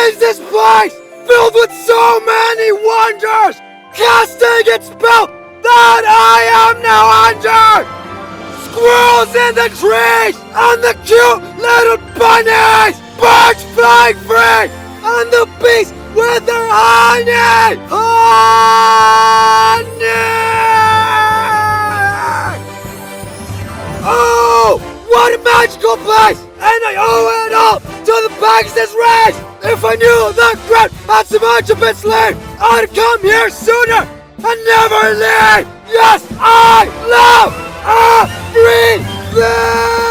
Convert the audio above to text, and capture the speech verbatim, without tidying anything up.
is this place filled with so many wonders, casting its spell that I am now under? Squirrels in the trees, and the cute little bunnies, birds flying free, and the bees with their honey! Honey! Oh, what a magical place! And I owe it all to the Pegasus race! If I knew the ground had so much of its land, I'd come here sooner and never leave! Yes, I love everything!